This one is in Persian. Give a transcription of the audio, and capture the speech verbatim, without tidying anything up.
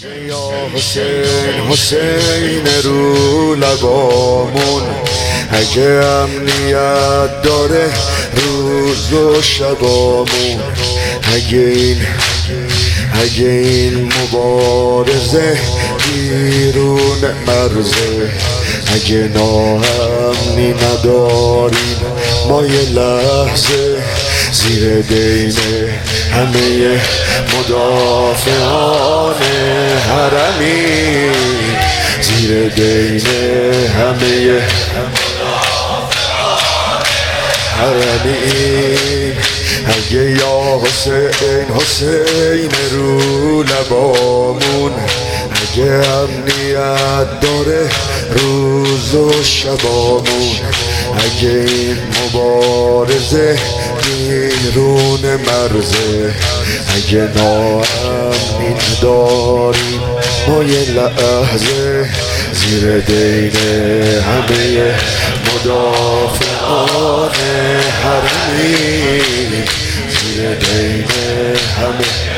یا حسین حسین رو لبامون، اگه امنیت داره روز و شبامون، اگه این اگه این مبارزه بیرون مرزه، اگه ناامنی نداریم ما یه لحظه زیر دین همه مدافعان حرمی، زیر دین همه حرمی. اگه یا حسین حسین رو لبامون، اگه امنیت داره روز و شبامون، اگه این مبارزه بیرون مرزه، اگه ناامنی نداریم ما یه لحظه زیر دین همه مدافعان حرمی، زیر دین همه